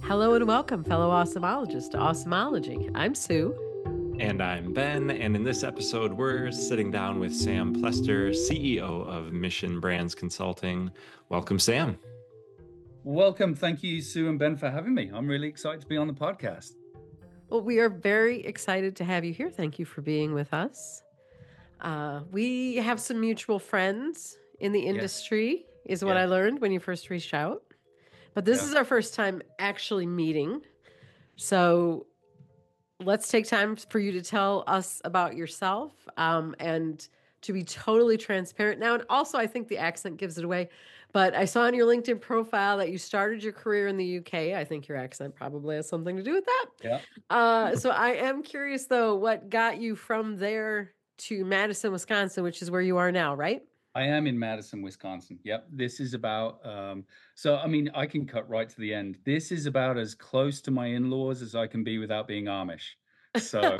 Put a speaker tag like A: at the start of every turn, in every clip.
A: Hello and welcome, fellow awesomeologists, to Awesomeology. I'm Sue.
B: And I'm Ben, and in this episode, we're sitting down with Sam Plester, CEO of Mission Brands Consulting. Welcome, Sam.
C: Welcome. Thank you, Sue and Ben, for having me. I'm really excited to be on the podcast.
A: Well, we are very excited to have you here. Thank you for being with us. We have some mutual friends in the industry, is what I learned when you first reached out. But this is our first time actually meeting. So let's take time for you to tell us about yourself and to be totally transparent now. And also, I think the accent gives it away. But I saw on your LinkedIn profile that you started your career in the UK. I think your accent probably has something to do with that.
C: Yeah.
A: So I am curious, though, what got you from there to Madison, Wisconsin, which is where you are now, right?
C: I am in Madison, Wisconsin. Yep. This is about, I can cut right to the end. This is about as close to my in-laws as I can be without being Amish. So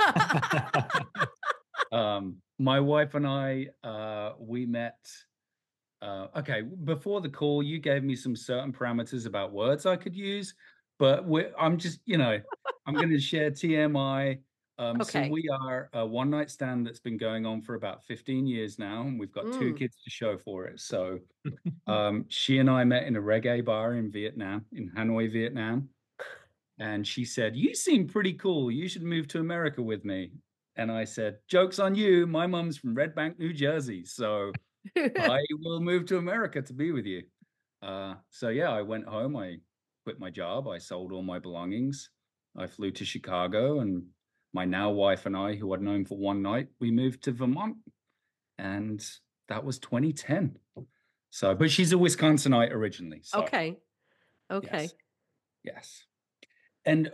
C: my wife and I, we met. Okay, before the call, you gave me some certain parameters about words I could use, but I'm just, I'm going to share TMI. So
A: Okay.
C: we are a one-night stand that's been going on for about 15 years now, and we've got two kids to show for it. So she and I met in a reggae bar in Vietnam, in Hanoi, Vietnam. And she said, "You seem pretty cool. You should move to America with me." And I said, "Joke's on you. My mom's from Red Bank, New Jersey. So I will move to America to be with you." I went home. I quit my job. I sold all my belongings. I flew to Chicago, and my now wife and I, who I'd known for one night, we moved to Vermont, and that was 2010. So, but she's a Wisconsinite originally. So,
A: Okay.
C: yes, yes. And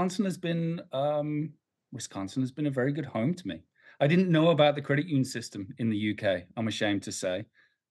C: Wisconsin has been a very good home to me. I didn't know about the credit union system in the UK, I'm ashamed to say.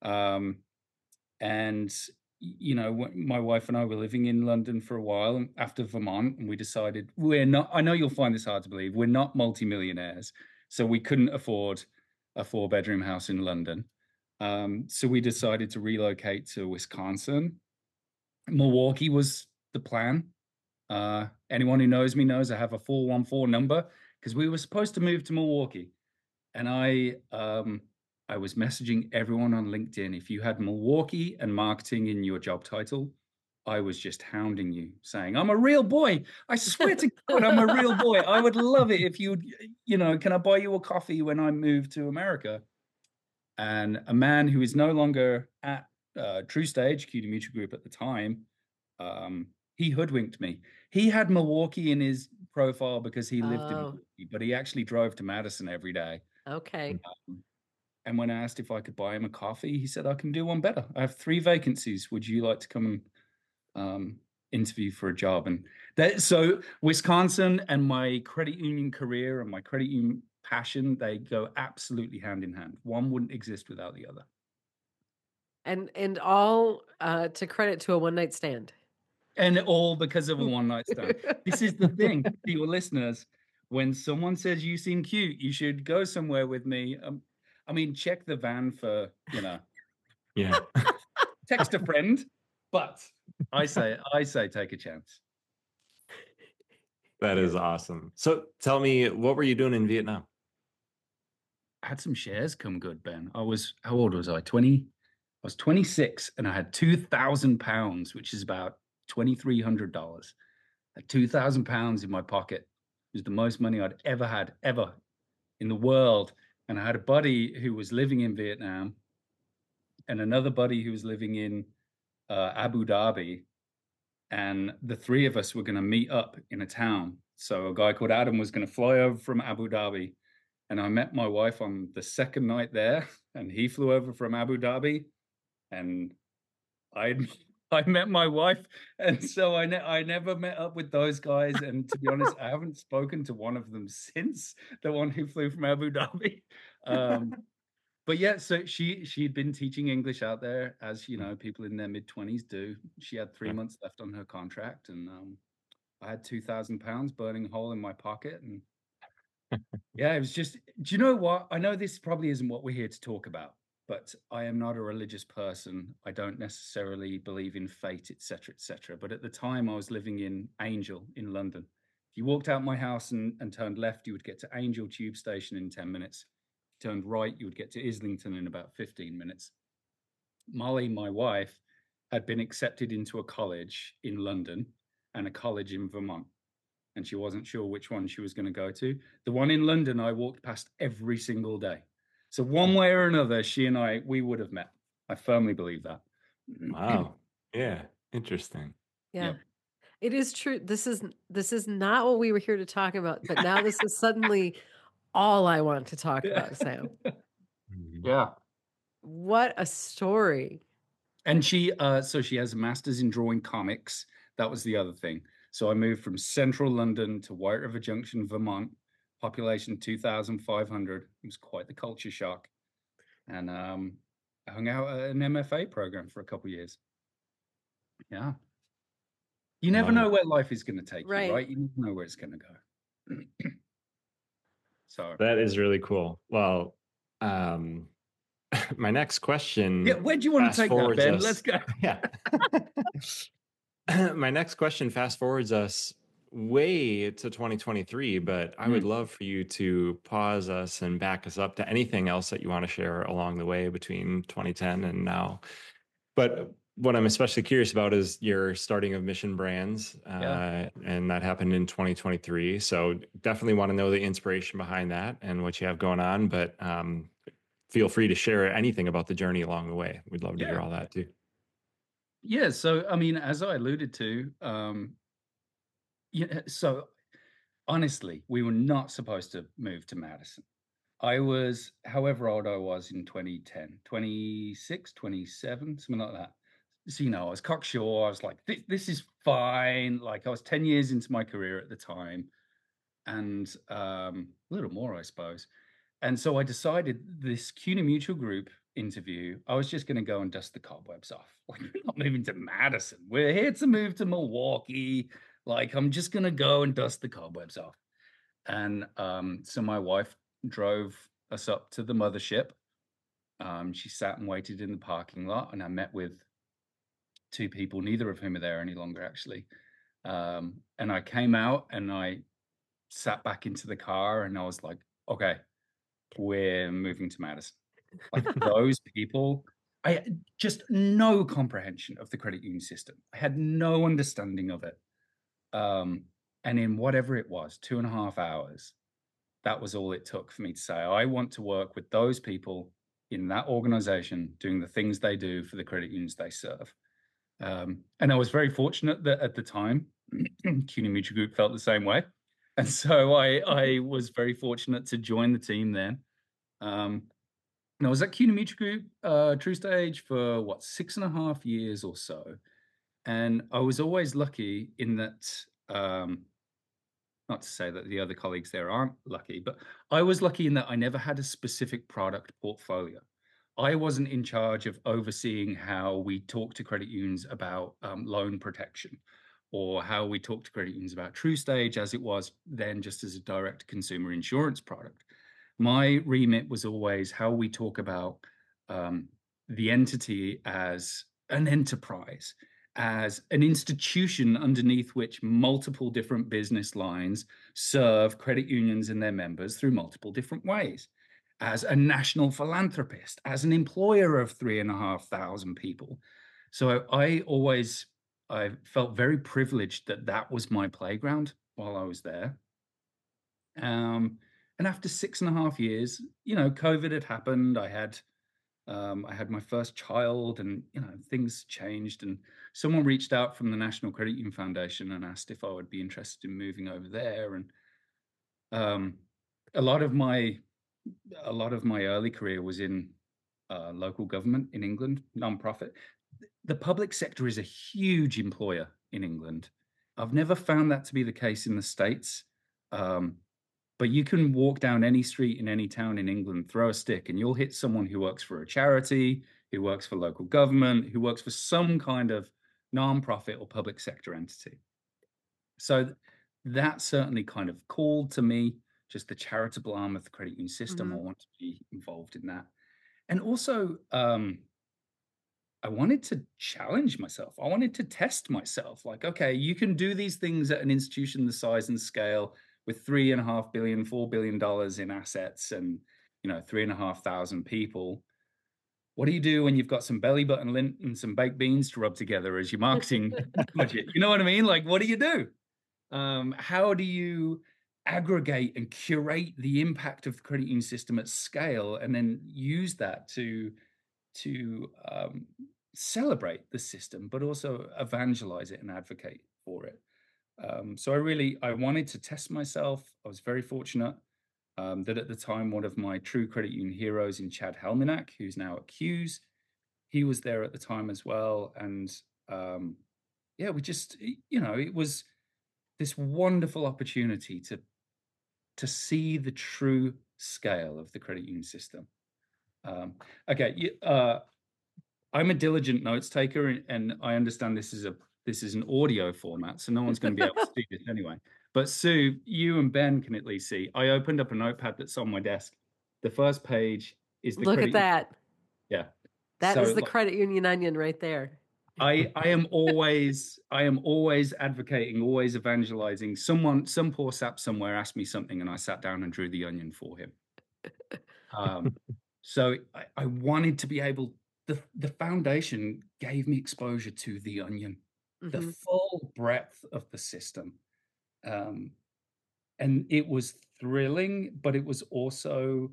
C: And my wife and I were living in London for a while after Vermont, and we decided we're not, I know you'll find this hard to believe, we're not multimillionaires, so we couldn't afford a 4-bedroom house in London. So we decided to relocate to Wisconsin. Milwaukee was the plan. Anyone who knows me knows I have a 414 number because we were supposed to move to Milwaukee. And I was messaging everyone on LinkedIn. If you had Milwaukee and marketing in your job title, I was just hounding you, saying, "I'm a real boy. I swear to God, I'm a real boy. I would love it if can I buy you a coffee when I move to America?" And a man who is no longer at True Stage, QD Mutual Group at the time, he hoodwinked me. He had Milwaukee in his profile because he lived in Milwaukee, but he actually drove to Madison every day.
A: Okay.
C: And when I asked if I could buy him a coffee, he said, "I can do one better. I have 3 vacancies. Would you like to come and interview for a job?" And so Wisconsin and my credit union career and my credit union passion, they go absolutely hand in hand. One wouldn't exist without the other.
A: And all to credit to a one-night stand.
C: And all because of a one-night stand. This is the thing to your listeners. When someone says you seem cute, you should go somewhere with me. Check the van for,
B: Yeah.
C: text a friend, but I say take a chance.
B: That is awesome. So tell me, what were you doing in Vietnam?
C: I had some shares come good, Ben. How old was I? 20? I was 26 and I had 2,000 pounds, which is about $2,300. I had 2,000 pounds in my pocket. It was the most money I'd ever had, ever in the world. And I had a buddy who was living in Vietnam and another buddy who was living in Abu Dhabi. And the 3 of us were going to meet up in a town. So a guy called Adam was going to fly over from Abu Dhabi. And I met my wife on the second night there, and he flew over from Abu Dhabi. And I met my wife, and so I never met up with those guys. And to be honest, I haven't spoken to one of them since, the one who flew from Abu Dhabi. But yeah, so she'd been teaching English out there, as people in their mid-20s do. She had 3 months left on her contract, and I had 2,000 pounds burning a hole in my pocket. And yeah, it was just. Do you know what? I know this probably isn't what we're here to talk about, but I am not a religious person. I don't necessarily believe in fate, etc., etc. But at the time, I was living in Angel in London. If you walked out my house and turned left, you would get to Angel Tube Station in 10 minutes. If you turned right, you would get to Islington in about 15 minutes. Molly, my wife, had been accepted into a college in London and a college in Vermont, and she wasn't sure which one she was going to go to. The one in London, I walked past every single day. So one way or another, she and we would have met. I firmly believe that.
B: Wow. Yeah. Interesting.
A: Yeah.
C: Yep.
A: It is true. This is not what we were here to talk about, but now this is suddenly all I want to talk about, Sam.
C: Yeah.
A: What a story.
C: And she has a master's in drawing comics. That was the other thing. So I moved from central London to White River Junction, Vermont, population 2,500. It was quite the culture shock. And I hung out at an MFA program for a couple of years. Yeah. You never know where life is going to take you, right? You never know where it's going to go. So
B: that is really cool. Well, my next question.
C: Yeah, where do you want to take that, Ben? Let's go.
B: Yeah. My next question fast forwards us way to 2023, but I would love for you to pause us and back us up to anything else that you want to share along the way between 2010 and now. But what I'm especially curious about is your starting of Mission Brands, and that happened in 2023. So definitely want to know the inspiration behind that and what you have going on. But feel free to share anything about the journey along the way. We'd love to hear all that too.
C: Yeah. So, I mean, as I alluded to, so honestly, we were not supposed to move to Madison. I was, however old I was in 2010, 26, 27, something like that. So, I was cocksure. I was like, this is fine. Like, I was 10 years into my career at the time, and a little more, I suppose. And so I decided this CUNA Mutual Group interview, I was just going to go and dust the cobwebs off. Like, we're not moving to Madison. We're here to move to Milwaukee. Like, I'm just going to go and dust the cobwebs off. And so my wife drove us up to the mothership. She sat and waited in the parking lot, and I met with two people, neither of whom are there any longer, actually. And I came out and I sat back into the car, and I was like, okay, we're moving to Madison. Like, those people, I had just no comprehension of the credit union system. I had no understanding of it. And in whatever it was, 2.5 hours, that was all it took for me to say, I want to work with those people in that organization doing the things they do for the credit unions they serve. And I was very fortunate that at the time, CUNA Mutual Group felt the same way. And so I was very fortunate to join the team then. And I was at CUNA Mutual Group, TruStage, for 6.5 years or so. And I was always lucky in that, not to say that the other colleagues there aren't lucky, but I was lucky in that I never had a specific product portfolio. I wasn't in charge of overseeing how we talk to credit unions about loan protection, or how we talk to credit unions about TruStage, as it was then just as a direct consumer insurance product. My remit was always how we talk about the entity as an enterprise, as an institution underneath which multiple different business lines serve credit unions and their members through multiple different ways, as a national philanthropist, as an employer of 3,500 people. So I felt very privileged that was my playground while I was there. And after 6.5 years, COVID had happened. I had my first child, and things changed. And someone reached out from the National Credit Union Foundation and asked if I would be interested in moving over there. And a lot of my early career was in local government in England, nonprofit. The public sector is a huge employer in England. I've never found that to be the case in the States. But you can walk down any street in any town in England, throw a stick, and you'll hit someone who works for a charity, who works for local government, who works for some kind of nonprofit or public sector entity. So that certainly kind of called to me, just the charitable arm of the credit union system. I want to be involved in that. And also, I wanted to challenge myself. I wanted to test myself. Like, okay, you can do these things at an institution the size and scale with $3.5 billion, $4 billion in assets, and 3,500 people. What do you do when you've got some belly button lint and some baked beans to rub together as your marketing budget? You know what I mean? Like, what do you do? How do you aggregate and curate the impact of the credit union system at scale, and then use that to celebrate the system, but also evangelize it and advocate for it? So I wanted to test myself. I was very fortunate that at the time, one of my true credit union heroes in Chad Helminak, who's now at Q's, he was there at the time as well. And yeah, we just, it was this wonderful opportunity to see the true scale of the credit union system. Okay, I'm a diligent notes taker, and I understand this is an audio format, so no one's going to be able to see this anyway. But Sue, you and Ben can at least see. I opened up a notepad that's on my desk. The first page is the
A: Look at that.
C: Yeah.
A: That is the credit union onion right there.
C: I am always advocating, always evangelizing. Some poor sap somewhere asked me something, and I sat down and drew the onion for him. So I wanted to be able. The foundation gave me exposure to the onion, the full breadth of the system, and it was thrilling, but it was also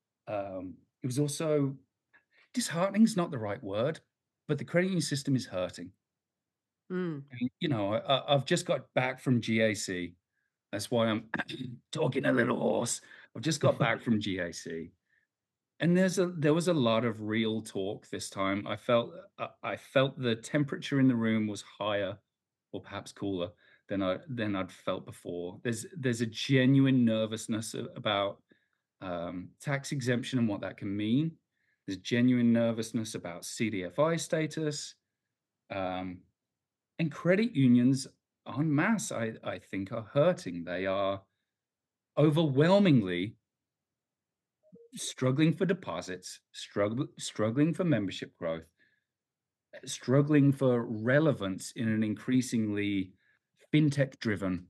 C: disheartening is not the right word, but the credit union system is hurting. And, I've just got back from GAC. That's why I'm talking a little hoarse. I've just got back from GAC, and there was a lot of real talk this time. I felt the temperature in the room was higher, or perhaps cooler than I'd felt before. There's a genuine nervousness about tax exemption and what that can mean. There's genuine nervousness about CDFI status, and credit unions en masse, I think, are hurting. They are overwhelmingly struggling for deposits, struggling for membership growth, struggling for relevance in an increasingly fintech-driven,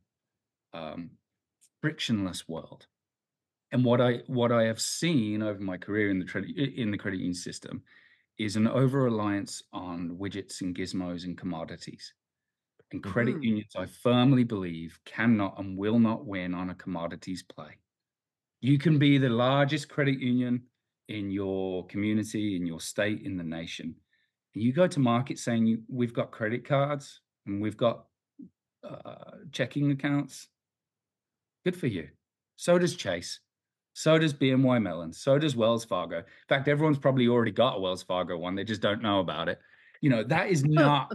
C: frictionless world. And what I have seen over my career in the credit union system is an over-reliance on widgets and gizmos and commodities. And credit unions, I firmly believe, cannot and will not win on a commodities play. You can be the largest credit union in your community, in your state, in the nation. And you go to market saying, we've got credit cards and we've got checking accounts. Good for you. So does Chase. So does BNY Mellon. So does Wells Fargo. In fact, everyone's probably already got a Wells Fargo one. They just don't know about it. That is not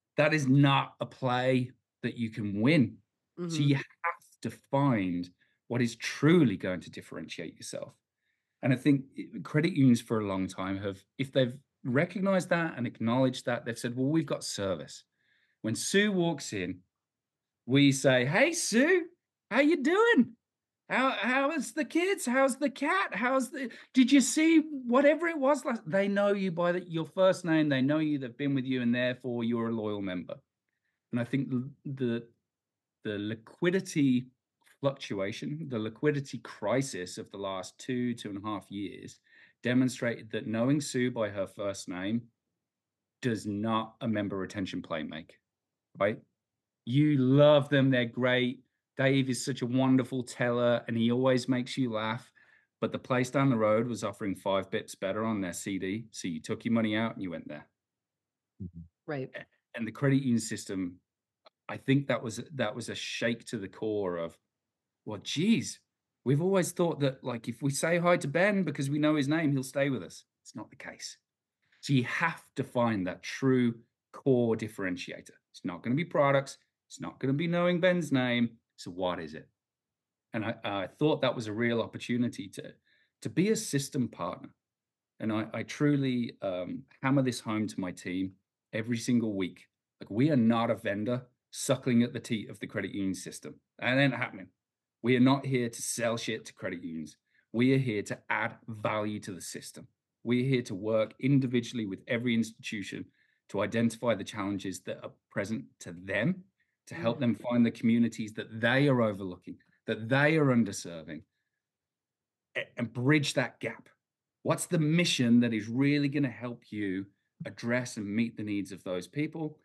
C: a play that you can win. So you have to find what is truly going to differentiate yourself. And I think credit unions for a long time if they've recognized that and acknowledged that, they've said, well, we've got service. When Sue walks in, we say, hey, Sue, how you doing? How is the kids? How's the cat? Did you see whatever it was? They know you by your first name. They know you. They've been with you, and therefore you're a loyal member. And I think the liquidity fluctuation, the liquidity crisis of the last 2.5 years demonstrated that knowing Sue by her first name does not a member retention play make, right? You love them. They're great. Dave is such a wonderful teller, and he always makes you laugh. But the place down the road was offering 5 bits better on their CD. So you took your money out and you went there.
A: Right.
C: And the credit union system, I think that was a shake to the core of, well, geez, we've always thought that, like, if we say hi to Ben because we know his name, he'll stay with us. It's not the case. So you have to find that true core differentiator. It's not going to be products. It's not going to be knowing Ben's name. So what is it? And I thought that was a real opportunity to be a system partner. And I truly hammer this home to my team every single week. Like, we are not a vendor suckling at the teat of the credit union system. That ain't happening. We are not here to sell shit to credit unions. We are here to add value to the system. We're here to work individually with every institution to identify the challenges that are present to them, to help them find the communities that they are overlooking, that they are underserving, and bridge that gap. What's the mission that is really going to help you address and meet the needs of those people?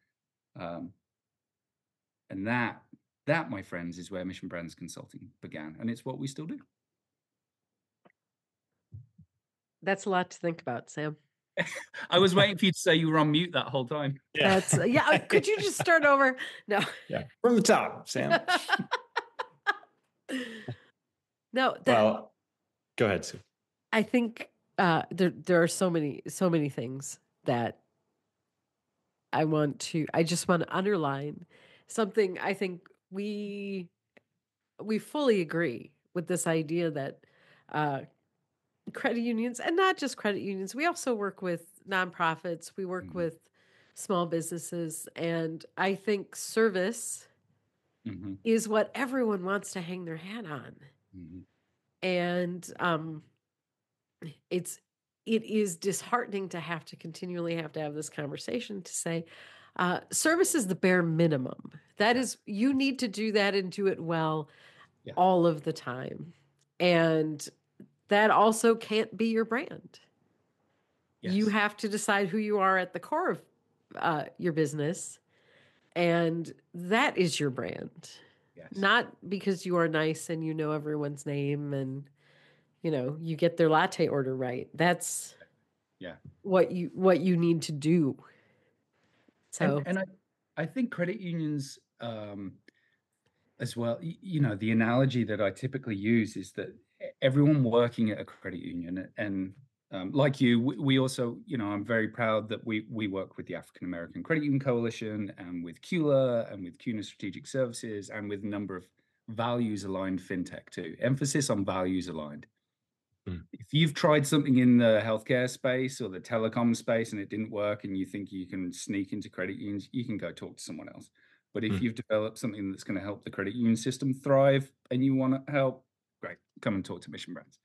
C: And that, my friends, is where Mission Brands Consulting began, and it's what we still do.
A: That's a lot to think about, Sam.
C: I was waiting for you to say you were on mute that whole time.
A: Yeah. That's could you just start over? No.
B: Yeah. From the top, Sam.
A: No.
B: Well, go ahead, Sue.
A: I think there are so many things that I just want to underline something. I think we fully agree with this idea that credit unions, and not just credit unions, we also work with nonprofits, we work with small businesses, and I think service is what everyone wants to hang their hat on. And it is disheartening to have to continually have this conversation to say service is the bare minimum. That is, you need to do that and do it well all of the time. And that also can't be your brand. Yes. You have to decide who you are at the core of your business, and that is your brand. Yes. Not because you are nice and you know everyone's name and you get their latte order right. That's what you need to do. So,
C: and I think credit unions as well. The analogy that I typically use is that everyone working at a credit union, and like you, we also, I'm very proud that we work with the African American Credit Union Coalition and with CULA and with CUNA Strategic Services and with a number of values aligned fintech too. Emphasis on values aligned. If you've tried something in the healthcare space or the telecom space and it didn't work and you think you can sneak into credit unions, you can go talk to someone else. But if you've developed something that's going to help the credit union system thrive and you want to help, great, come and talk to Mission Brands.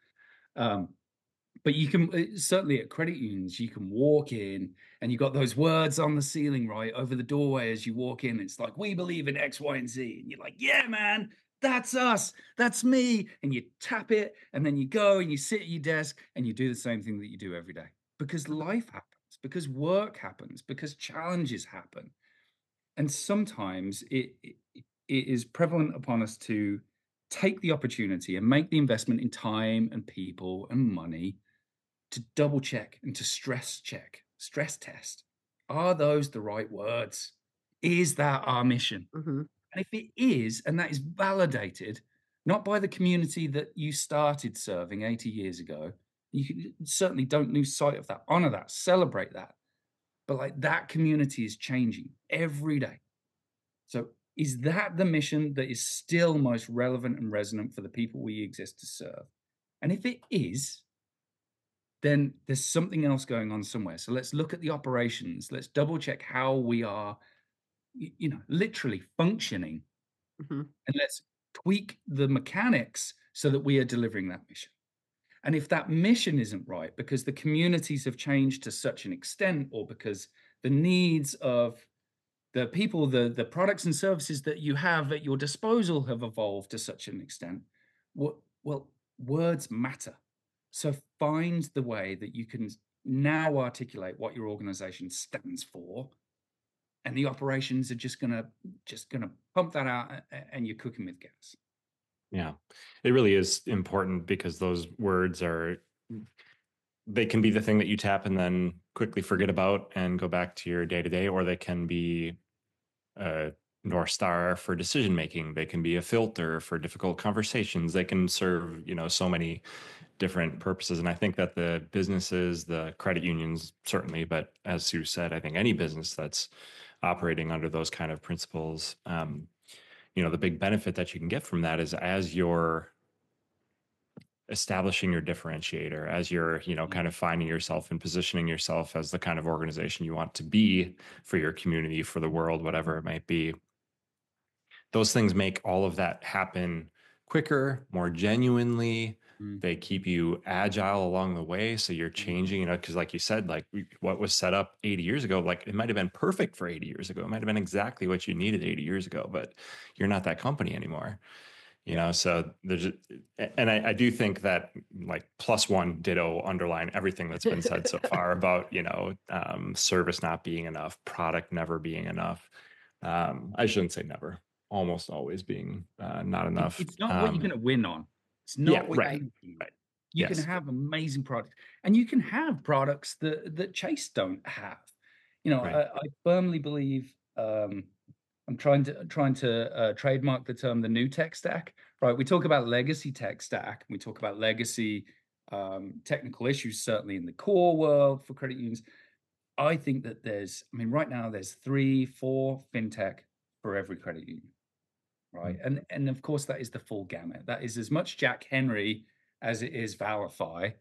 C: But you can certainly at credit unions, you can walk in and you've got those words on the ceiling, right, over the doorway as you walk in. It's like, we believe in X, Y, and Z. And you're like, yeah, man, that's us. That's me. And you tap it and then you go and you sit at your desk and you do the same thing that you do every day. Because life happens, because work happens, because challenges happen. And sometimes it is prevalent upon us to take the opportunity and make the investment in time and people and money to double check and to stress test. Are those the right words? Is that our mission? And if it is, and that is validated, not by the community that you started serving 80 years ago, certainly don't lose sight of that, honor that, celebrate that. But like that community is changing every day. So is that the mission that is still most relevant and resonant for the people we exist to serve? And if it is, then there's something else going on somewhere. So let's look at the operations. Let's double check how we are, literally functioning. And let's tweak the mechanics so that we are delivering that mission. And if that mission isn't right, because the communities have changed to such an extent, or because the needs of the people, the products and services that you have at your disposal have evolved to such an extent, well, words matter. So find the way that you can now articulate what your organization stands for, and the operations are just gonna pump that out, and you're cooking with gas.
B: Yeah, it really is important, because those words they can be the thing that you tap and then quickly forget about and go back to your day-to-day, or they can be a North Star for decision making. They can be a filter for difficult conversations. They can serve, so many different purposes. And I think that the businesses, the credit unions certainly, but as Sue said, I think any business that's operating under those kind of principles, the big benefit that you can get from that is, as you're establishing your differentiator, as you're, kind of finding yourself and positioning yourself as the kind of organization you want to be for your community, for the world, whatever it might be, those things make all of that happen quicker, more genuinely, They keep you agile along the way. So you're changing, you know, because like you said, like what was set up 80 years ago, like it might have been perfect for 80 years ago. It might have been exactly what you needed 80 years ago, but you're not that company anymore. You know, so there's, and I do think that like +1 ditto underline everything that's been said so far about, you know, service not being enough, product never being enough. I shouldn't say never, almost always being not enough.
C: It's not what you're going to win on. It's not
B: Yeah,
C: what
B: right.
C: you
B: Right.
C: You can
B: Yes.
C: have amazing products, and you can have products that Chase don't have. You know,
B: Right.
C: I firmly believe. I'm trying to trademark the term the new tech stack. Right, we talk about legacy tech stack. We talk about legacy technical issues, certainly in the core world for credit unions. I think that I mean, right now there's 3, 4 fintech for every credit union, right? And of course that is the full gamut. That is as much Jack Henry as it is Valify.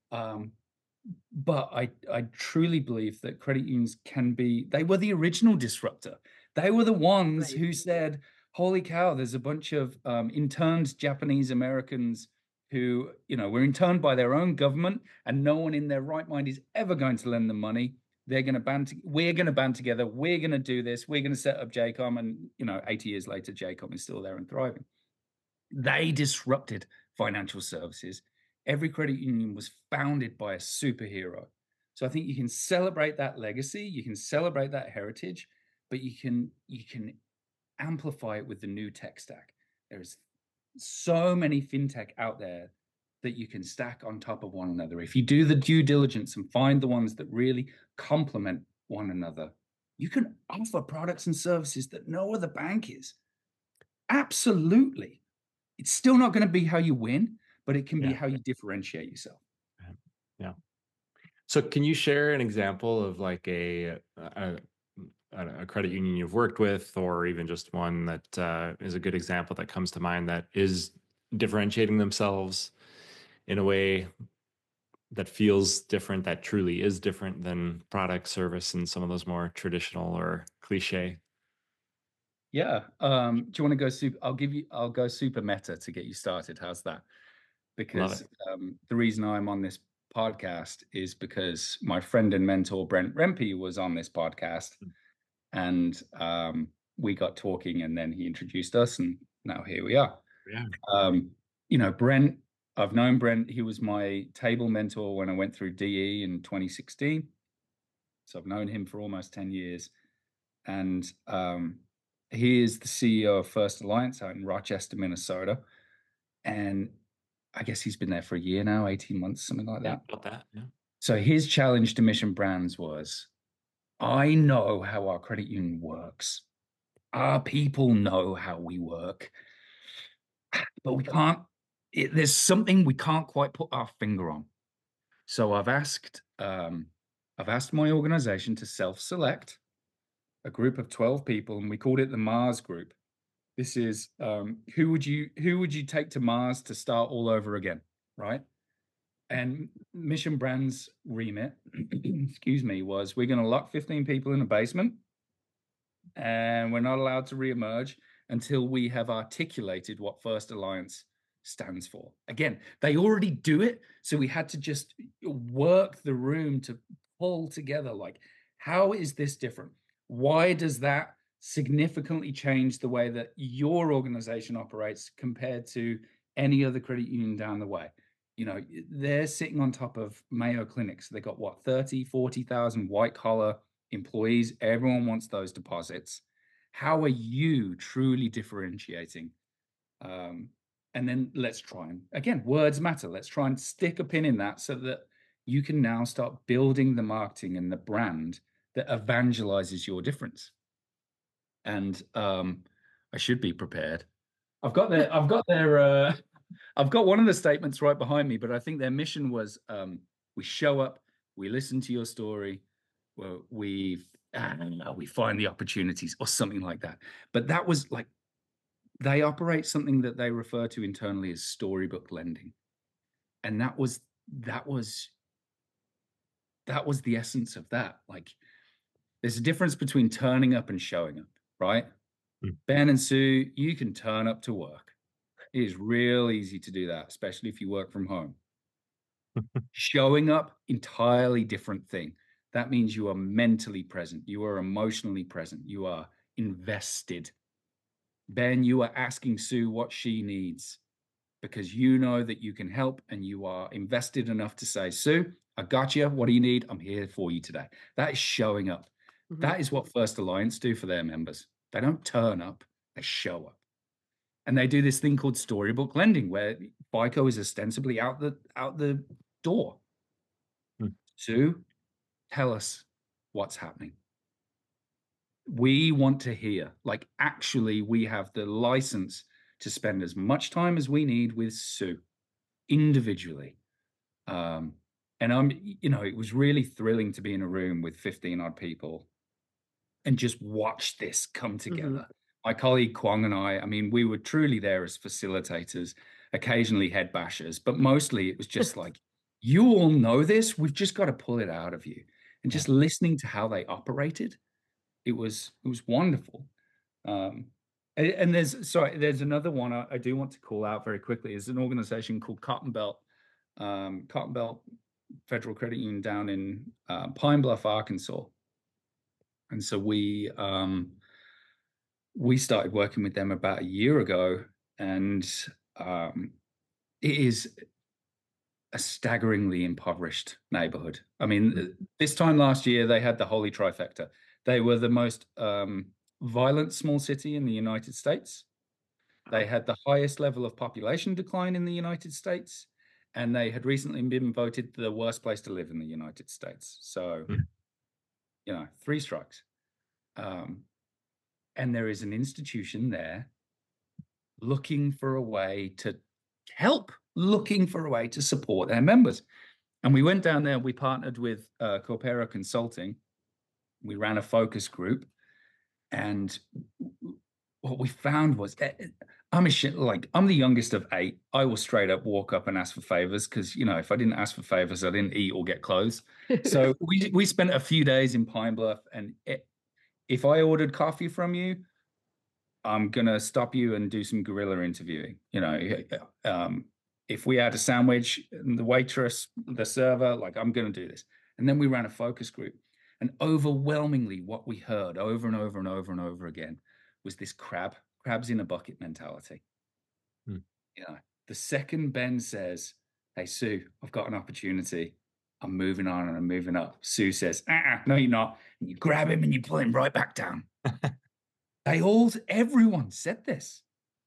C: But I truly believe that credit unions they were the original disruptor. They were the ones who said, holy cow, there's a bunch of interned Japanese Americans who, you know, were interned by their own government, and no one in their right mind is ever going to lend them money. We're going to band together. We're going to do this. We're going to set up JCOM. And, you know, 80 years later, JCOM is still there and thriving. They disrupted financial services. Every credit union was founded by a superhero. So I think you can celebrate that legacy, you can celebrate that heritage, but you can amplify it with the new tech stack. There's so many fintech out there that you can stack on top of one another. If you do the due diligence and find the ones that really complement one another, you can offer products and services that no other bank is. Absolutely. It's still not going to be how you win, but it can be how you differentiate yourself.
B: Yeah. So can you share an example of like a credit union you've worked with, or even just one that is a good example that comes to mind that is differentiating themselves in a way that feels different, that truly is different than product, service, and some of those more traditional or cliche?
C: Yeah. Do you want to go super? I'll go super meta to get you started. How's that? Because the reason I'm on this podcast is because my friend and mentor Brent Rempe was on this podcast, and we got talking, and then he introduced us, and now here we are.
B: Yeah.
C: You know, Brent, I've known Brent. He was my table mentor when I went through DE in 2016. So I've known him for almost 10 years. And he is the CEO of First Alliance out in Rochester, Minnesota. And I guess he's been there for a year now, 18 months, something like that.
B: About that, yeah.
C: So his challenge to Mission Brands was, I know how our credit union works. Our people know how we work. But we can't, there's something we can't quite put our finger on. So I've asked my organization to self-select a group of 12 people, and we called it the Mars Group. This is who would you take to Mars to start all over again, right? And Mission Brands' remit, excuse me, was we're going to lock 15 people in a basement, and we're not allowed to reemerge until we have articulated what First Alliance stands for. Again, they already do it, so we had to just work the room to pull together, like, how is this different? Why does that significantly change the way that your organization operates compared to any other credit union down the way? You know, they're sitting on top of Mayo Clinics. They got what, 30, 40,000 white collar employees. Everyone wants those deposits. How are you truly differentiating? And then let's try and, again, words matter. Let's try and stick a pin in that so that you can now start building the marketing and the brand that evangelizes your difference. And I should be prepared. I've got one of the statements right behind me, but I think their mission was we show up, we listen to your story, we find the opportunities or something like that. But that was like, they operate something that they refer to internally as storybook lending. And that was the essence of that. Like, there's a difference between turning up and showing up, right? Ben and Sue, you can turn up to work. It is real easy to do that, especially if you work from home. Showing up, entirely different thing. That means you are mentally present. You are emotionally present. You are invested. Ben, you are asking Sue what she needs because you know that you can help and you are invested enough to say, Sue, I got you. What do you need? I'm here for you today. That is showing up.
A: Mhm.
C: That is what First Alliance do for their members. They don't turn up, they show up. And they do this thing called storybook lending, where FICO is ostensibly out the door. Sue, tell us what's happening. We want to hear, like, actually, we have the license to spend as much time as we need with Sue individually. And it was really thrilling to be in a room with 15 odd people and just watch this come together. My colleague Kwong and I mean, we were truly there as facilitators, occasionally head bashers, but mostly it was just like, you all know this, we've just got to pull it out of you. And just listening to how they operated, it was wonderful. And there's another one I do want to call out very quickly. Is an organization called Cotton Belt Federal Credit Union down in Pine Bluff, Arkansas. And so we started working with them about a year ago, and it is a staggeringly impoverished neighborhood. I mean, this time last year, they had the holy trifecta. They were the most violent small city in the United States. They had the highest level of population decline in the United States, and they had recently been voted the worst place to live in the United States. So, 3 strikes. And there is an institution there looking for a way to help, looking for a way to support their members. And we went down there, we partnered with Corpera Consulting. We ran a focus group. And what we found was, I'm the youngest of 8. I will straight up walk up and ask for favors because, if I didn't ask for favors, I didn't eat or get clothes. So we spent a few days in Pine Bluff, and if I ordered coffee from you, I'm going to stop you and do some guerrilla interviewing. If we had a sandwich, the waitress, the server, I'm going to do this. And then we ran a focus group. And overwhelmingly, what we heard over and over and over and over again was this crabs in a bucket mentality. The second Ben says, hey, Sue, I've got an opportunity. I'm moving on and I'm moving up. Sue says, no, you're not. And you grab him and you pull him right back down. Everyone said this.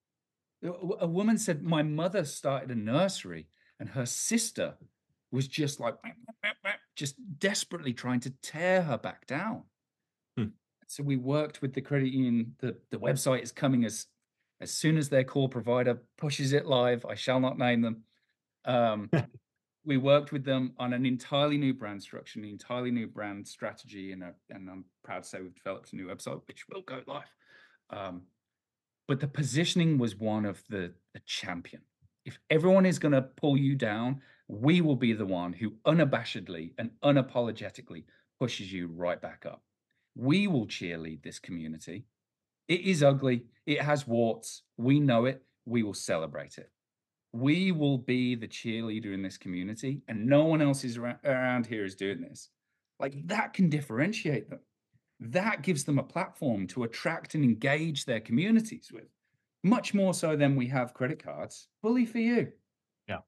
C: A woman said, my mother started a nursery and her sister was just just desperately trying to tear her back down. So we worked with the credit union. The website is coming as soon as their core provider pushes it live. I shall not name them. We worked with them on an entirely new brand structure, an entirely new brand strategy, and I'm proud to say we've developed a new website, which will go live. But the positioning was one of the champion. If everyone is going to pull you down, we will be the one who unabashedly and unapologetically pushes you right back up. We will cheerlead this community. It is ugly. It has warts. We know it. We will celebrate it. We will be the cheerleader in this community, and no one else is around here is doing this. That can differentiate them. That gives them a platform to attract and engage their communities with, much more so than we have credit cards. Bully for you.
B: Yeah.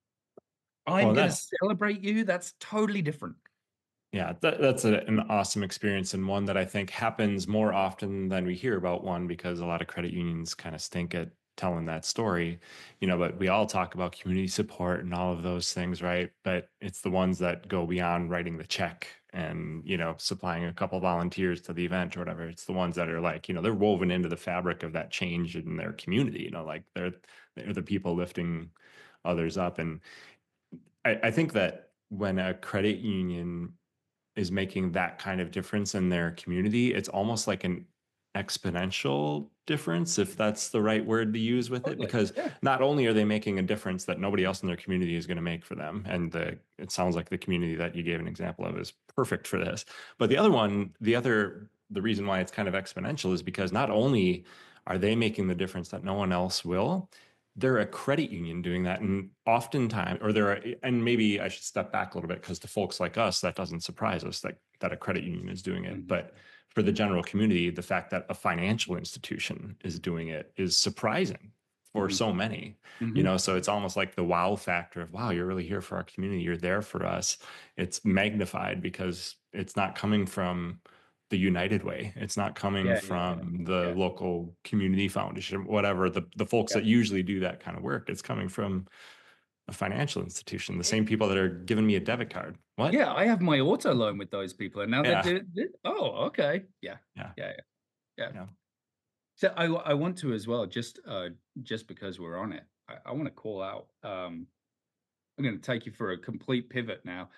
C: I'm going to celebrate you. That's totally different.
B: Yeah, that's an awesome experience, and one that I think happens more often than we hear about, one, because a lot of credit unions kind of stink at telling that story, but we all talk about community support and all of those things, right? But it's the ones that go beyond writing the check and, supplying a couple volunteers to the event or whatever. It's the ones that are they're woven into the fabric of that change in their community, they're the people lifting others up. And I think that when a credit union is making that kind of difference in their community, it's almost like an exponential difference, if that's the right word to use with it, because not only are they making a difference that nobody else in their community is going to make for them, and it sounds like the community that you gave an example of is perfect for this, but the reason why it's kind of exponential is because not only are they making the difference that no one else will, they're a credit union doing that. And oftentimes, and maybe I should step back a little bit, because to folks like us, that doesn't surprise us that a credit union is doing it. But for the general community, the fact that a financial institution is doing it is surprising for so many, so it's almost like the wow factor of, wow, you're really here for our community. You're there for us. It's magnified because it's not coming from the United Way. It's not coming from the local community foundation, whatever, the folks that usually do that kind of work. It's coming from a financial institution, the same people that are giving me a debit card. What?
C: Yeah, I have my auto loan with those people, and now
B: Yeah.
C: they're oh, okay. Yeah. So I want to as well, just because we're on it, I want to call out. I'm going to take you for a complete pivot now.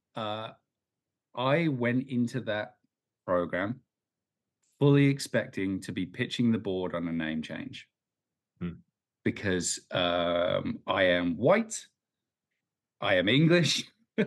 C: I went into that program fully expecting to be pitching the board on a name change, because I am white, I am English.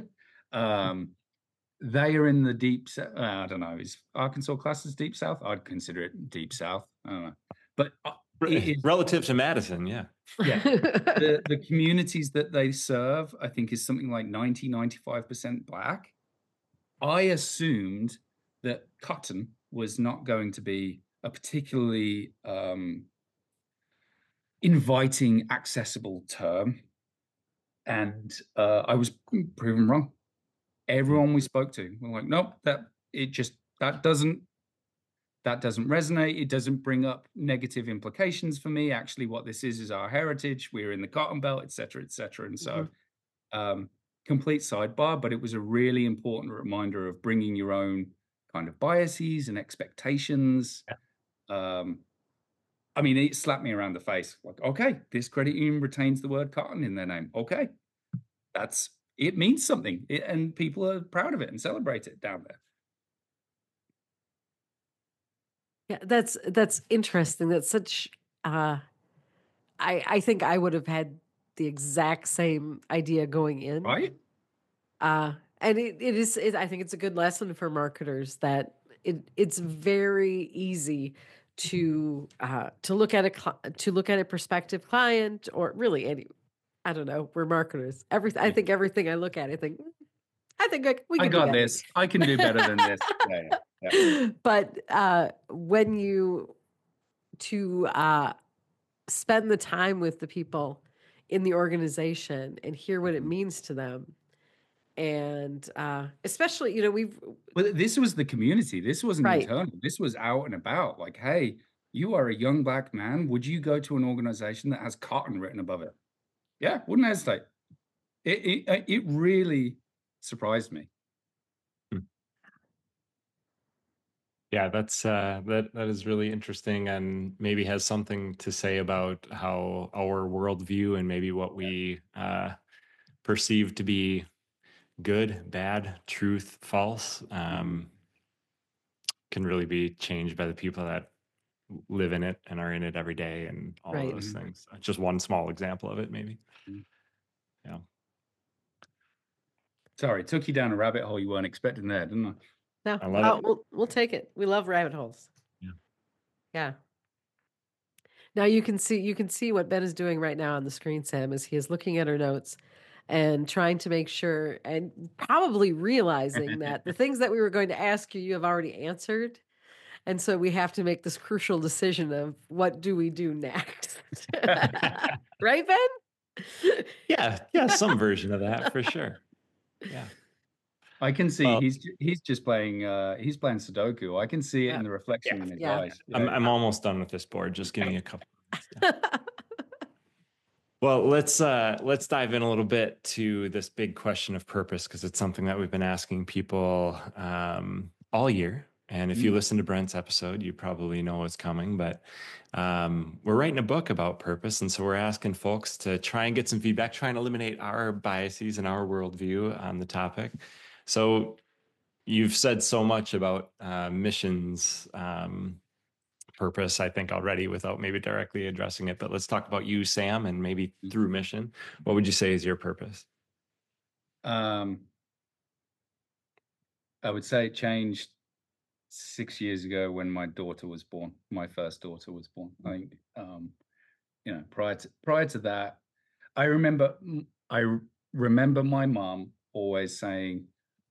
C: They are in the deep south. I don't know. Is Arkansas classed as deep south? I'd consider it deep south. I don't know. But
B: relative to Madison, yeah.
C: The communities that they serve, I think, is something like 95% Black. I assumed that cotton was not going to be a particularly inviting, accessible term. And I was proven wrong. Everyone we spoke to were like, nope, that doesn't resonate. It doesn't bring up negative implications for me. Actually, what this is our heritage. We're in the Cotton Belt, et cetera, et cetera. And so complete sidebar, but it was a really important reminder of bringing your own kind of biases and expectations. I mean, it slapped me around the face. Like, okay, this credit union retains the word cotton in their name. Okay, it means something, and people are proud of it and celebrate it down there.
A: Yeah, that's interesting. That's such. I think I would have had the exact same idea going in,
C: right?
A: And it is. I think it's a good lesson for marketers that it's very easy to look at a prospective client, or really any. I don't know. We're marketers. I think everything I look at, I think we can.
C: I got this. I can do better than this. Yeah.
A: But when you spend the time with the people in the organization and hear what it means to them, and especially,
C: But this was the community. This wasn't internal. This was out and about. Like, hey, you are a young Black man. Would you go to an organization that has cotton written above it? Yeah, wouldn't hesitate. It really surprised me.
B: Yeah, that is really interesting, and maybe has something to say about how our worldview and maybe what we perceive to be good, bad, truth, false, can really be changed by the people that live in it and are in it every day, and all of those things. Just one small example of it, maybe. Yeah.
C: Sorry, took you down a rabbit hole you weren't expecting there, didn't I?
A: No, I love it. We'll take it. We love rabbit holes. Yeah. Now you can see what Ben is doing right now on the screen, Sam, is he is looking at her notes and trying to make sure, and probably realizing that the things that we were going to ask you have already answered. And so we have to make this crucial decision of what do we do next? Right, Ben?
B: Yeah, some version of that for sure. Yeah.
C: I can see he's just playing Sudoku. I can see it in the reflection in his eyes.
B: I'm almost done with this board. Just give me a couple minutes. Well, let's dive in a little bit to this big question of purpose, because it's something that we've been asking people all year. And if you listen to Brent's episode, you probably know what's coming. But we're writing a book about purpose, and so we're asking folks to try and get some feedback, try and eliminate our biases and our worldview on the topic. So you've said so much about missions, purpose, I think already, without maybe directly addressing it. But let's talk about you, Sam, and maybe through mission. What would you say is your purpose?
C: I would say it changed 6 years ago when my daughter was born. My first daughter was born. I think prior to that, I remember I remember my mom always saying,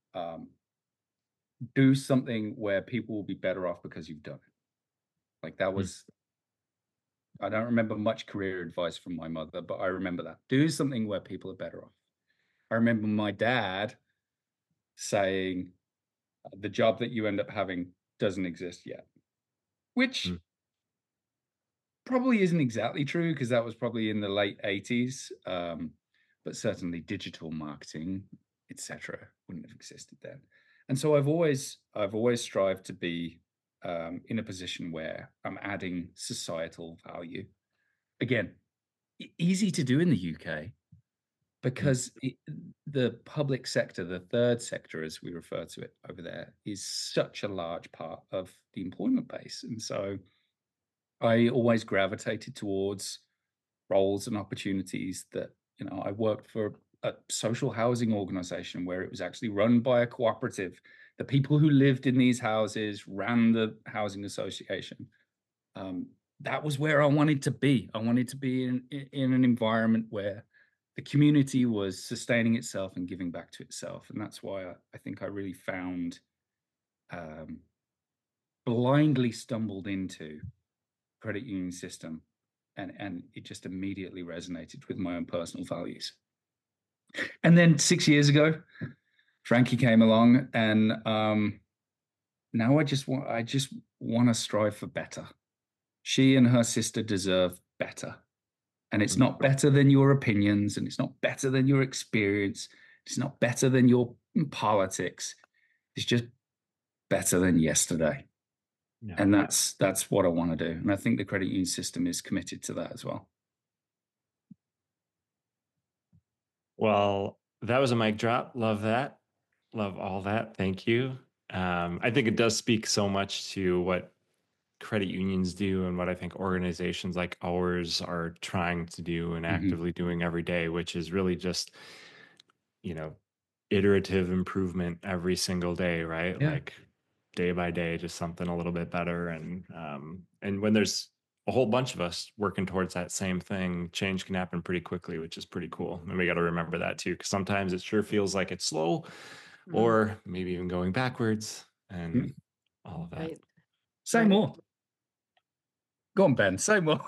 C: do something where people will be better off because you've done it. Like that was, I don't remember much career advice from my mother, but I remember that. Do something where people are better off. I remember my dad saying, the job that you end up having doesn't exist yet, which probably isn't exactly true because that was probably in the late 80s. But certainly digital marketing, etc., wouldn't have existed then. And so I've always strived to be in a position where I'm adding societal value. Again, easy to do in the UK because the public sector, the third sector, as we refer to it over there, is such a large part of the employment base. And so I always gravitated towards roles and opportunities that, I worked for a social housing organization where it was actually run by a cooperative. The people who lived in these houses ran the housing association. That was where I wanted to be. I wanted to be in an environment where the community was sustaining itself and giving back to itself. And that's why I think I really found, blindly stumbled into credit union system, and it just immediately resonated with my own personal values. And then 6 years ago, Frankie came along, and now I just want to strive for better. She and her sister deserve better, and it's not better than your opinions, and it's not better than your experience. It's not better than your politics. It's just better than yesterday. Yeah. And that's what I want to do. And I think the credit union system is committed to that as well.
B: Well, that was a mic drop. Love that. Love all that. Thank you. I think it does speak so much to what credit unions do and what I think organizations like ours are trying to do and actively doing every day, which is really just, iterative improvement every single day, right? Yeah. Like day by day, just something a little bit better. And when there's a whole bunch of us working towards that same thing, change can happen pretty quickly, which is pretty cool. And we got to remember that too, because sometimes it sure feels like it's slow or maybe even going backwards and all of that.
A: Right.
C: Say more. Go on, Ben, say more.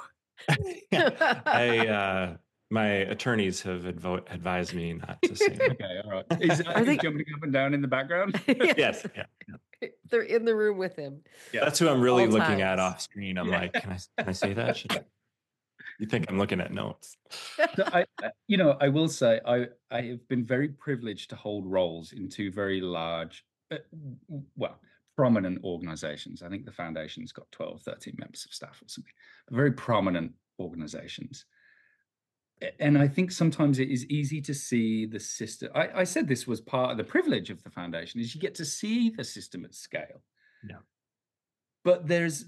B: My attorneys have advised me not to say that.
C: Okay, all right. Is he jumping up and down in the background?
B: Yes. Yeah.
A: They're in the room with him.
B: Yeah. That's who I'm really looking at off screen. I'm like, can I say that? You think I'm looking at notes?
C: So I will say I have been very privileged to hold roles in two very large, prominent organizations. I think the foundation's got 12, 13 members of staff or something. Very prominent organizations. And I think sometimes it is easy to see the system. I said this was part of the privilege of the foundation, is you get to see the system at scale.
B: Yeah.
C: But there's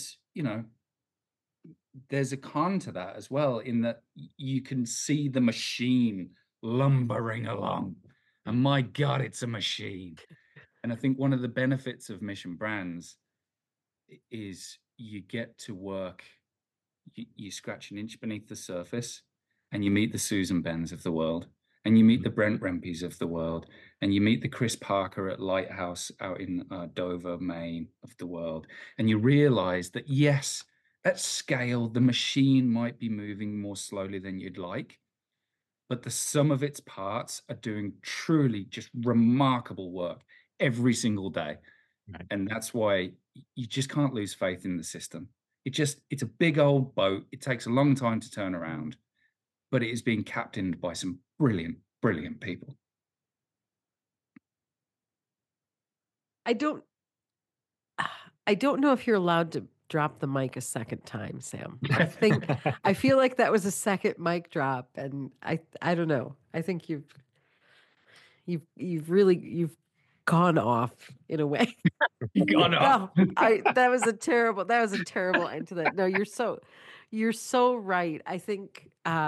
C: a con to that as well, in that you can see the machine lumbering along. And my God, it's a machine. And I think one of the benefits of Mission Brands is you get to work, you scratch an inch beneath the surface, and you meet the Susan Bens of the world, and you meet the Brent Rempies of the world, and you meet the Chris Parker at Lighthouse out in Dover, Maine of the world. And you realize that, yes, at scale, the machine might be moving more slowly than you'd like, but the sum of its parts are doing truly just remarkable work every single day. Right. And that's why you just can't lose faith in the system. It's a big old boat. It takes a long time to turn around, but it is being captained by some brilliant, brilliant people.
A: I don't know if you're allowed to drop the mic a second time, Sam. I feel like that was a second mic drop, and I don't know. I think you've gone off in a way.
C: You've gone off.
A: That was a terrible end to that. No, you're so right. I think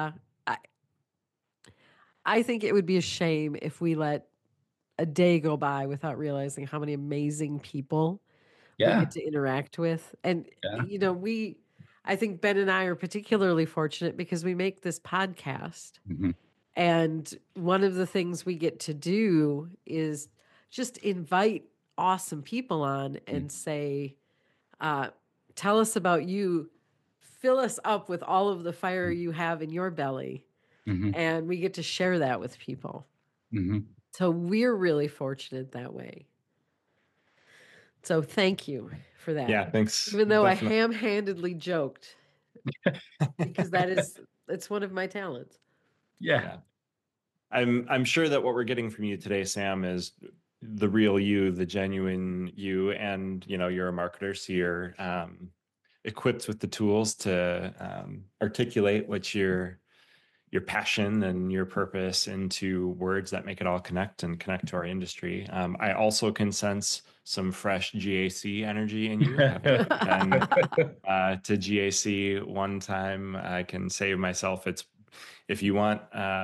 A: I think it would be a shame if we let a day go by without realizing how many amazing people we get to interact with. And I think Ben and I are particularly fortunate because we make this podcast.
C: Mhm.
A: And one of the things we get to do is just invite awesome people on and say, tell us about you, fill us up with all of the fire you have in your belly.
C: Mhm.
A: And we get to share that with people.
C: Mhm.
A: So we're really fortunate that way. So thank you for that.
B: Yeah, thanks.
A: Even though
B: Definitely.
A: I ham-handedly joked, because it's one of my talents.
C: Yeah.
B: I'm sure that what we're getting from you today, Sam, is the real you, the genuine you, and you're a marketer, so you're equipped with the tools to articulate what your passion and your purpose into words that make it all connect to our industry. I also can sense some fresh GAC energy in you. Having been to GAC one time, I can say myself, it's if you want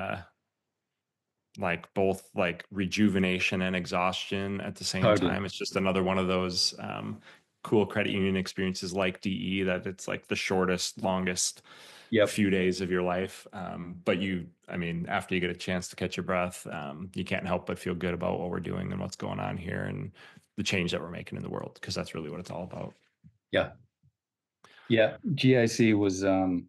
B: like both like rejuvenation and exhaustion at the same
C: Totally.
B: time. It's just another one of those cool credit union experiences like DE that it's like the shortest, longest few days of your life. But after you get a chance to catch your breath, you can't help but feel good about what we're doing and what's going on here and the change that we're making in the world, because that's really what it's all about.
C: Yeah. GAC was,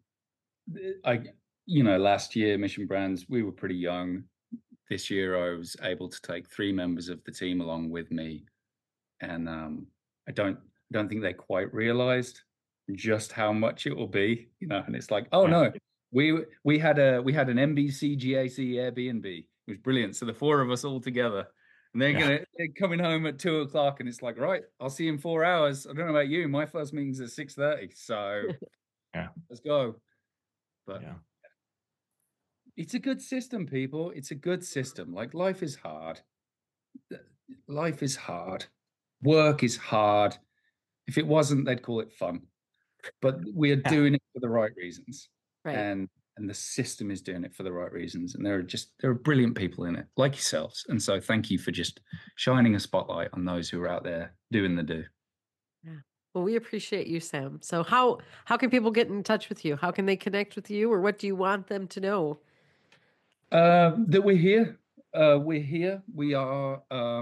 C: last year, Mission Brands, we were pretty young. This year, I was able to take 3 members of the team along with me, and I don't think they quite realized just how much it will be, And it's like, oh no, we had an NBC GAC Airbnb. It was brilliant. So the 4 of us all together, and they're coming home at 2:00, and it's like, right, I'll see you in 4 hours. I don't know about you, my first meeting's at 6:30, so let's go. But it's a good system, people. It's a good system. Like, life is hard. Life is hard. Work is hard. If it wasn't, they'd call it fun. But we are doing it for the right reasons.
A: Right.
C: And the system is doing it for the right reasons. And there are brilliant people in it, like yourselves. And so thank you for just shining a spotlight on those who are out there doing the do.
A: Yeah. Well, we appreciate you, Sam. So how can people get in touch with you? How can they connect with you, or what do you want them to know?
C: That we're here. We're here. We are,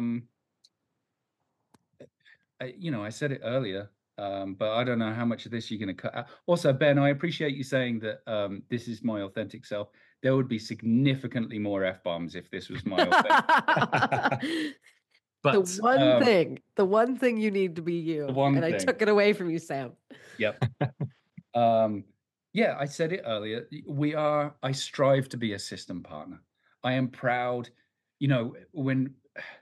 C: I said it earlier, but I don't know how much of this you're going to cut out. Also, Ben, I appreciate you saying that this is my authentic self. There would be significantly more F-bombs if this was my authentic. But
A: the one thing you need to be you, and I took it away from you, Sam.
C: Yep. I said it earlier. I strive to be a system partner. I am proud, when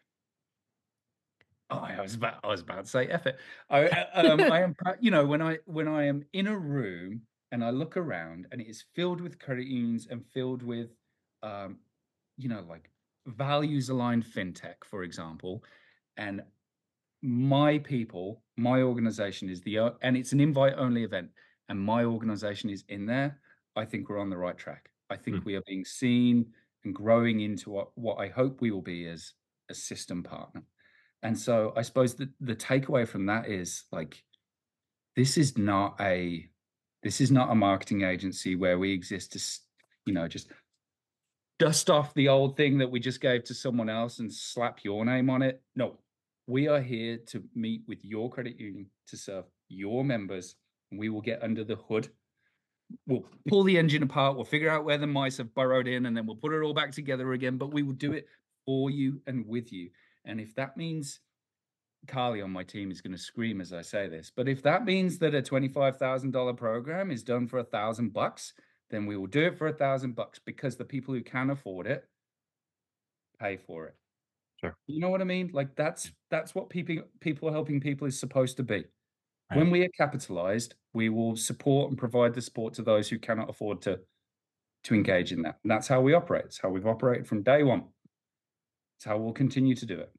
C: I was about to say F it. I am proud, when I am in a room and I look around and it is filled with credit unions and filled with like values aligned fintech, for example, and my people, my organization is and it's an invite only event, and my organization is in there. I think we're on the right track. I think we are being seen and growing into what I hope we will be as a system partner. And so I suppose the takeaway from that is, like, this is not a marketing agency where we exist to, just dust off the old thing that we just gave to someone else and slap your name on it. No, we are here to meet with your credit union to serve your members. And we will get under the hood. We'll pull the engine apart. We'll figure out where the mice have burrowed in, and then we'll put it all back together again. But we will do it for you and with you. And if that means, Carly on my team is going to scream as I say this, but if that means that a $25,000 program is done for $1,000, then we will do it for $1,000, because the people who can afford it pay for it.
B: Sure.
C: You know what I mean? Like, that's what people helping people is supposed to be. Right. When we are capitalized, we will support and provide the support to those who cannot afford to engage in that. And that's how we operate. It's how we've operated from day one. It's how we'll continue to do it.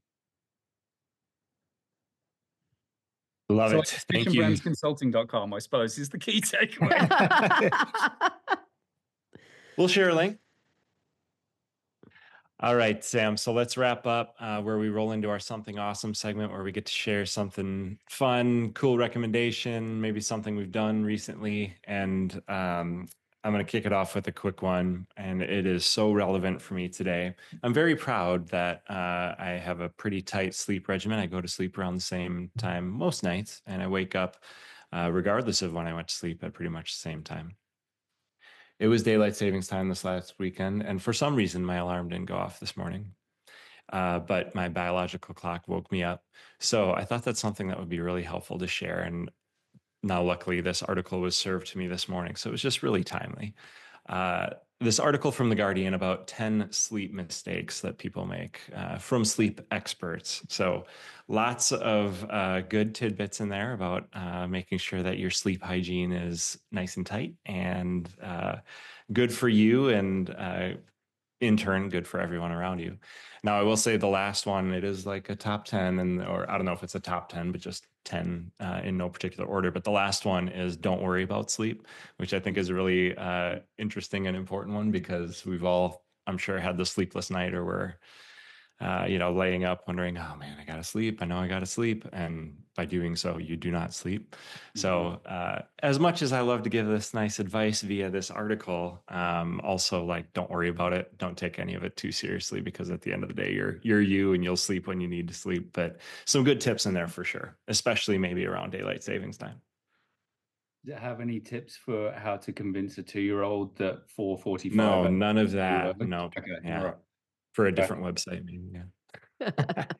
B: Love it. Thank you.
C: MissionBrandsConsulting.com, I suppose, is the key takeaway.
B: We'll share a link. All right, Sam. So let's wrap up where we roll into our something awesome segment where we get to share something fun, cool recommendation, maybe something we've done recently. And I'm going to kick it off with a quick one. And it is so relevant for me today. I'm very proud that I have a pretty tight sleep regimen. I go to sleep around the same time most nights, and I wake up regardless of when I went to sleep at pretty much the same time. It was daylight savings time this last weekend, and for some reason, my alarm didn't go off this morning. But my biological clock woke me up. So I thought that's something that would be really helpful to share. And now, luckily, this article was served to me this morning. So it was just really timely. This article from The Guardian about 10 sleep mistakes that people make from sleep experts. So lots of good tidbits in there about making sure that your sleep hygiene is nice and tight and good for you, and in turn good for everyone around you. Now, I will say the last one, it is like a top 10, and or I don't know if it's a top 10, but just 10 in no particular order. But the last one is don't worry about sleep, which I think is a really interesting and important one, because we've all, I'm sure, had the sleepless night, or we're laying up wondering, oh man, I gotta sleep. I know I gotta sleep. And by doing so, you do not sleep. So as much as I love to give this nice advice via this article, also, like, don't worry about it. Don't take any of it too seriously, because at the end of the day, you're you, and you'll sleep when you need to sleep. But some good tips in there for sure, especially maybe around daylight savings time.
C: Do you have any tips for how to convince a 2-year-old that 4:45?
B: No, none of that. No.
C: Okay.
B: Yeah.
C: All right.
B: For a different website, maybe. Yeah.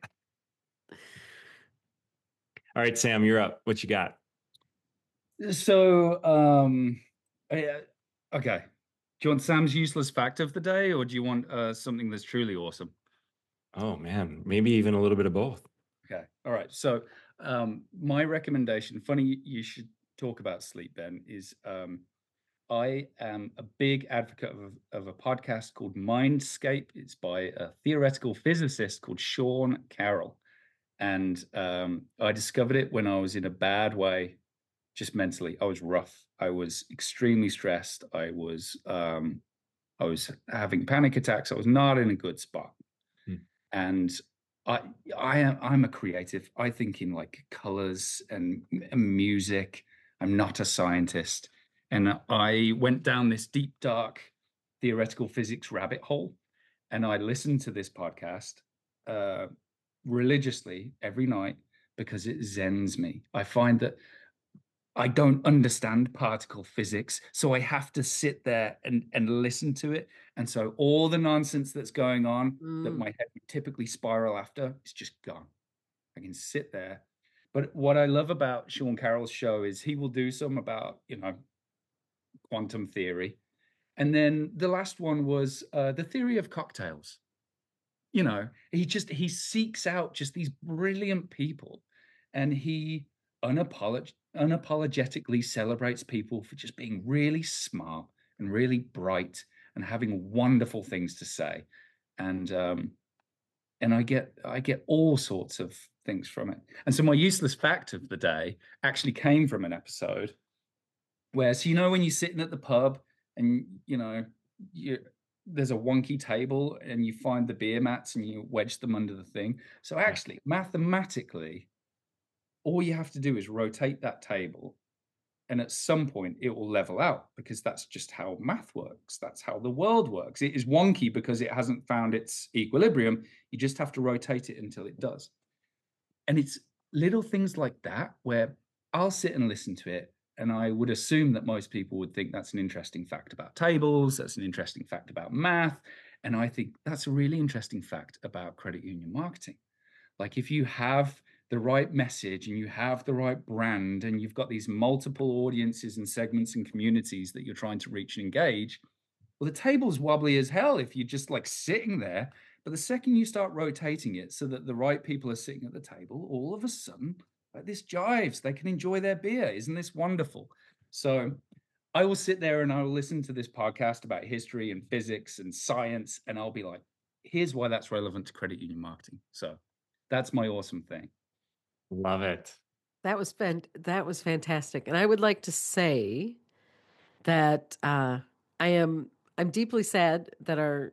B: All right, Sam, you're up. What you got?
C: So, okay. Do you want Sam's useless fact of the day, or do you want something that's truly awesome?
B: Oh man, maybe even a little bit of both.
C: Okay. All right. So, my recommendation, funny you should talk about sleep, Ben, is I am a big advocate of a podcast called Mindscape. It's by a theoretical physicist called Sean Carroll. And I discovered it when I was in a bad way, just mentally. I was rough. I was extremely stressed. I was having panic attacks. I was not in a good spot. And I'm a creative. I think in like colors and music. I'm not a scientist. And I went down this deep, dark theoretical physics rabbit hole. And I listened to this podcast religiously every night because it zens me. I find that I don't understand particle physics, so I have to sit there and listen to it. And so all the nonsense that's going on that my head would typically spiral after is just gone. I can sit there. But what I love about Sean Carroll's show is he will do some about, quantum theory. And then the last one was the theory of cocktails. He seeks out just these brilliant people, and he unapologetically celebrates people for just being really smart and really bright and having wonderful things to say. And I get all sorts of things from it. And so my useless fact of the day actually came from an episode where, so when you're sitting at the pub and there's a wonky table and you find the beer mats and you wedge them under the thing. So actually, mathematically, all you have to do is rotate that table, and at some point it will level out, because that's just how math works. That's how the world works. It is wonky because it hasn't found its equilibrium. You just have to rotate it until it does. And it's little things like that where I'll sit and listen to it, and I would assume that most people would think that's an interesting fact about tables, that's an interesting fact about math. And I think that's a really interesting fact about credit union marketing. Like, if you have the right message and you have the right brand and you've got these multiple audiences and segments and communities that you're trying to reach and engage, well, the table's wobbly as hell if you're just like sitting there. But the second you start rotating it so that the right people are sitting at the table, all of a sudden, like, this jives. They can enjoy their beer. Isn't this wonderful? So I will sit there and I will listen to this podcast about history and physics and science, and I'll be like, here's why that's relevant to credit union marketing. So that's my awesome thing.
B: Love it.
A: That was fantastic. And I would like to say that I'm deeply sad that our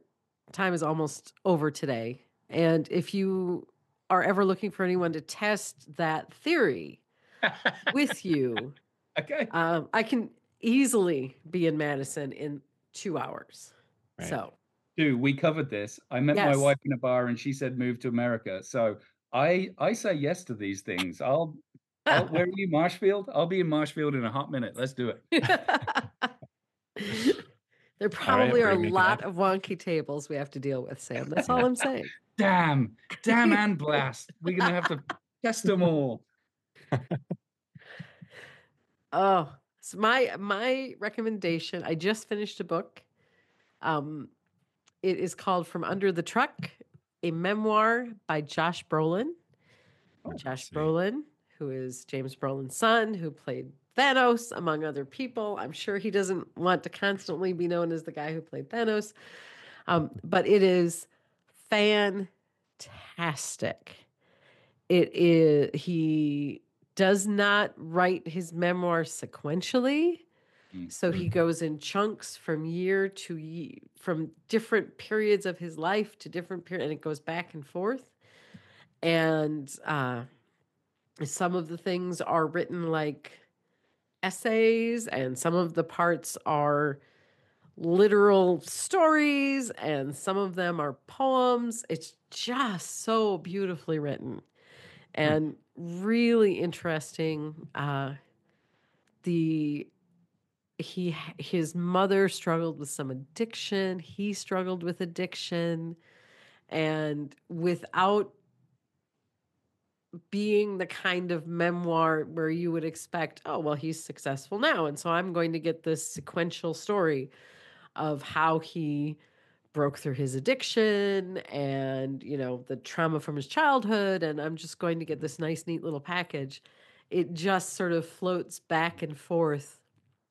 A: time is almost over today. And if you are ever looking for anyone to test that theory with you,
C: Okay.
A: I can easily be in Madison in 2 hours.
B: Right.
A: So,
C: Dude, we covered this. I met my
A: Yes.
C: wife in a bar and she said move to America. So I say yes to these things. Where are you, Marshfield? I'll be in Marshfield in a hot minute. Let's do it.
A: there probably are a
B: we're gonna make it
A: lot
B: happen.
A: of wonky tables we have to deal with, Sam. That's all I'm saying.
C: Damn, and blast. We're gonna have to test them all.
A: Oh, so my recommendation, I just finished a book. It is called From Under the Truck, a memoir by Josh Brolin. Josh
B: Sweet.
A: Brolin, who is James Brolin's son, who played Thanos, among other people. I'm sure he doesn't want to constantly be known as the guy who played Thanos. But it is fantastic. He does not write his memoir sequentially. So he goes in chunks from year to year, from different periods of his life to different periods, and it goes back and forth. And some of the things are written like essays, and some of the parts are literal stories, and some of them are poems. It's just so beautifully written and really interesting. His mother struggled with some addiction. He struggled with addiction, and without being the kind of memoir where you would expect, oh, well, he's successful now, and so I'm going to get this sequential story of how he broke through his addiction and, the trauma from his childhood, and I'm just going to get this nice, neat little package. It just sort of floats back and forth.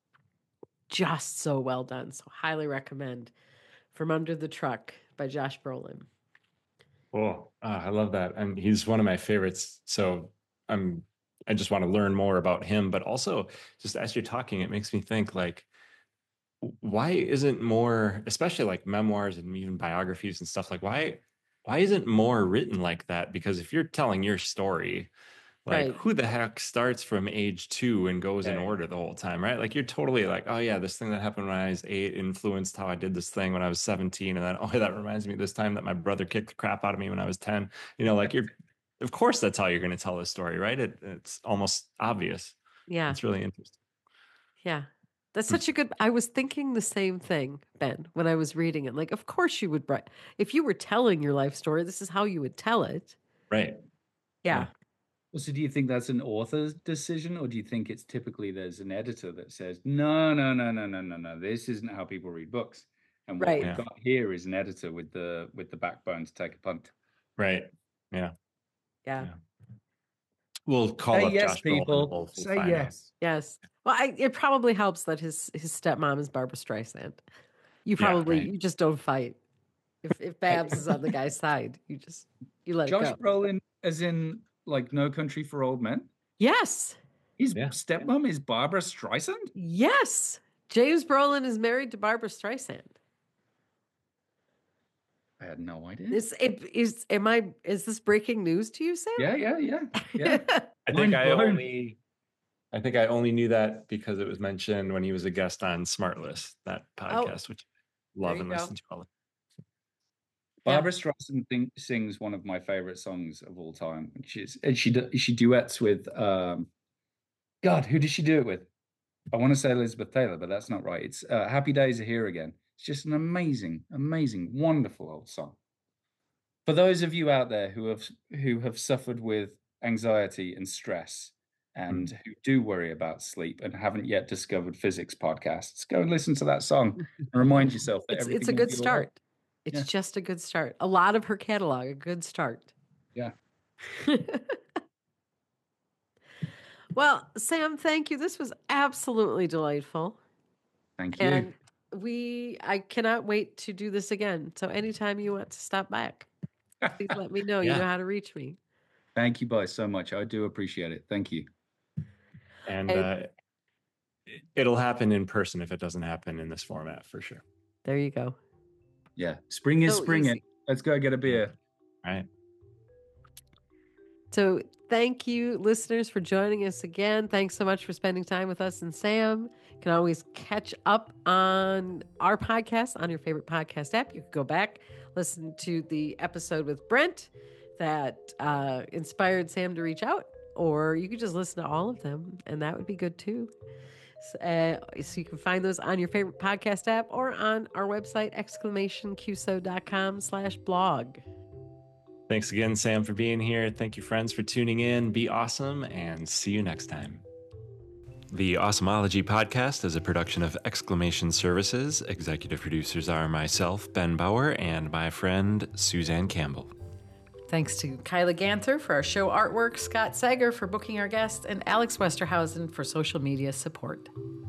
A: Just so well done. So highly recommend From Under the Truck by Josh Brolin.
B: Cool. I love that. And he's one of my favorites. So I just want to learn more about him, but also just as you're talking, it makes me think like, why isn't more, especially like memoirs and even biographies and stuff, like why isn't more written like that? Because if you're telling your story, like
A: Right.
B: who the heck starts from age 2 and goes in
C: Yeah.
B: order the whole time, right? Like you're totally like, oh yeah, this thing that happened when I was 8 influenced how I did this thing when I was 17, and then oh, that reminds me of this time that my brother kicked the crap out of me when I was 10. Like of course that's how you're going to tell this story, right? It's almost obvious.
A: Yeah.
B: It's really interesting.
A: Yeah. That's such a good. I was thinking the same thing, Ben, when I was reading it. Like, of course you would write. If you were telling your life story, this is how you would tell it.
B: Right.
A: Yeah.
C: Well, so do you think that's an author's decision, or do you think it's typically there's an editor that says, no, this isn't how people read books, and what
A: Right.
C: we've got here is an editor with the backbone to take a punt.
B: Right. Yeah.
A: Yeah.
B: We'll call
C: Say
B: up
C: yes,
B: Josh Brolin.
C: people.
B: We'll
C: Say
B: find out.
C: yes.
A: Yes. Well, it probably helps that his stepmom is Barbara Streisand. You probably
B: right.
A: you just don't fight. If Babs is on the guy's side, you let
C: Josh
A: it go.
C: Brolin, as in like No Country for Old Men.
A: Yes.
C: His stepmom is Barbara Streisand.
A: Yes. James Brolin is married to Barbara Streisand.
C: I had no idea.
A: Is this breaking news to you, Sam?
C: Yeah.
B: I think I only knew that because it was mentioned when he was a guest on Smartlist, that podcast, which I love and listen to all the time.
C: Barbara Streisand sings one of my favorite songs of all time. She duets with God, who did she do it with? I want to say Elizabeth Taylor, but that's not right. It's Happy Days Are Here Again. It's just an amazing, wonderful old song. For those of you out there who have suffered with anxiety and stress and who do worry about sleep and haven't yet discovered physics podcasts, go and listen to that song and remind yourself that
A: it's a good start. It's just a good start. A lot of her catalog, a good start.
C: Yeah.
A: Well, Sam, thank you. This was absolutely delightful.
C: Thank you.
A: And I cannot wait to do this again. So anytime you want to stop back, please let me know. You know how to reach me.
C: Thank you both so much. I do appreciate it. Thank you.
B: And it'll happen in person if it doesn't happen in this format, for sure.
A: There you go.
C: Yeah. Spring is
A: So
C: springing.
A: easy.
C: Let's go get a beer.
B: Right.
A: So thank you, listeners, for joining us again. Thanks so much for spending time with us and Sam. You can always catch up on our podcast on your favorite podcast app. You can go back, listen to the episode with Brent that inspired Sam to reach out, or you could just listen to all of them, and that would be good too. So you can find those on your favorite podcast app or on our website, exclamationqso.com/blog.
B: Thanks again, Sam, for being here. Thank you, friends, for tuning in. Be awesome, and see you next time. The Awesomology podcast is a production of Exclamation Services. Executive producers are myself, Ben Bauer, and my friend, Suzanne Campbell.
D: Thanks to Kyla Ganther for our show artwork, Scott Sager for booking our guests, and Alex Westerhausen for social media support.